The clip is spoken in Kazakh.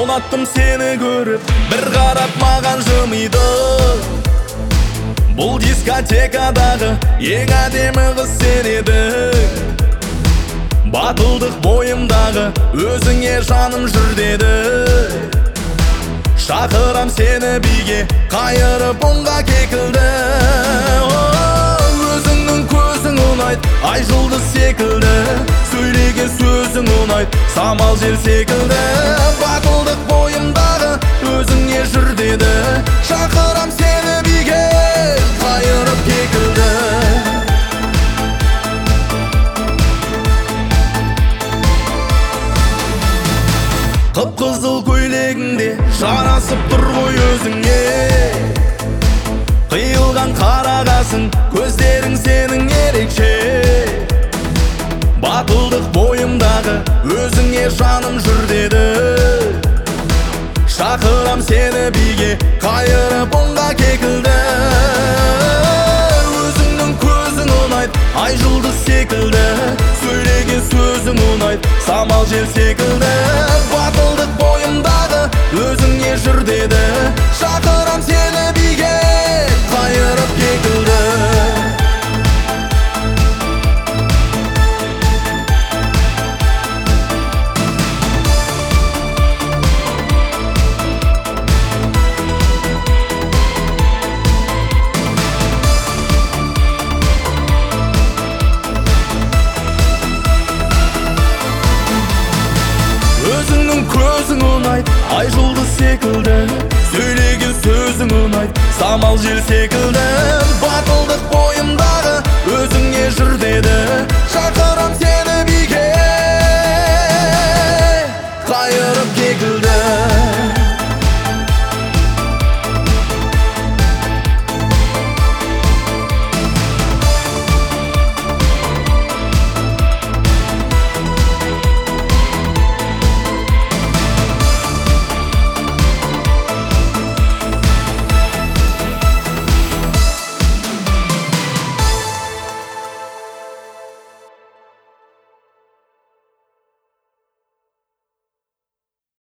Қуанаттым сені көріп, бір қарап маған жымиды. Бұл дискотекадағы ең әдемі қыз сен едің. Батылдық бойымдағы өзіңе жаным жүр деді. Шақырам сені биге, қайырып онға кекілді. Өзіңнің көзің ұнайды, ай жұлдыз секілді. Сөйлеген сөзің ұнайды, самал жел секілді. Батылдық бойымдағы өзіңе жүр деді. Шақырам сені биге, қайырып кекілді. Қып-қызыл көйлегіңде жарасып тұр ғой өзіңе. Қиылған қарағасың, көздерің сенің ерекше. Батылдық бойымдағы өзіңе жаным жүр деді. Шақырам сені биге, қайырып онға кекілді. Өзіңнің көзің ұнайды, ай жұлдыз секілді. Сөйлеген сөзің ұнайды, самал жел секілді. Батылдық бойымдағы өзіңе жүр деді. Шақырам сені биге, қайырып кекілді. Өзіңнің көзің ұнайды, ай жұлдыз секілді. Сөйлеген сөзің ұнайды, самал жел секілді. Батылдық бойымдағы